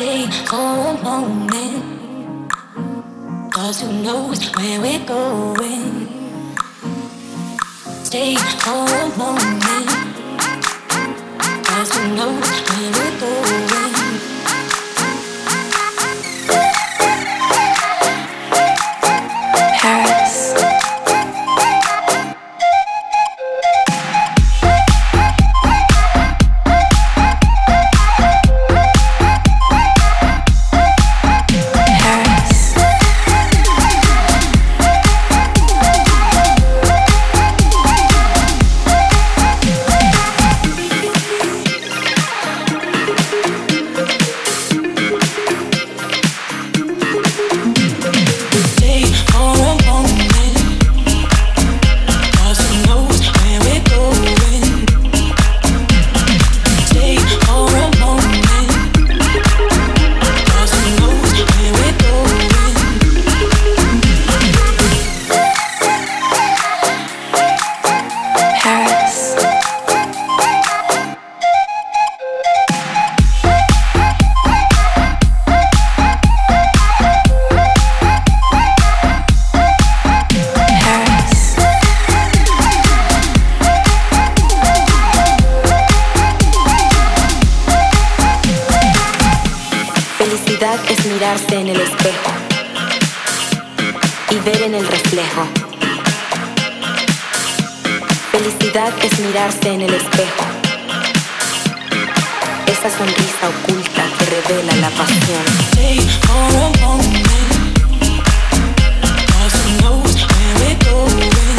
stay for a moment. 'Cause who knows where we're going? Stay for a moment. 'Cause who knows where we're going? Paris. Es mirarse en el espejo y ver en el reflejo. Felicidad es mirarse en el espejo, esa sonrisa oculta que revela la pasión. Stay for a moment, 'cause who knows where we're going.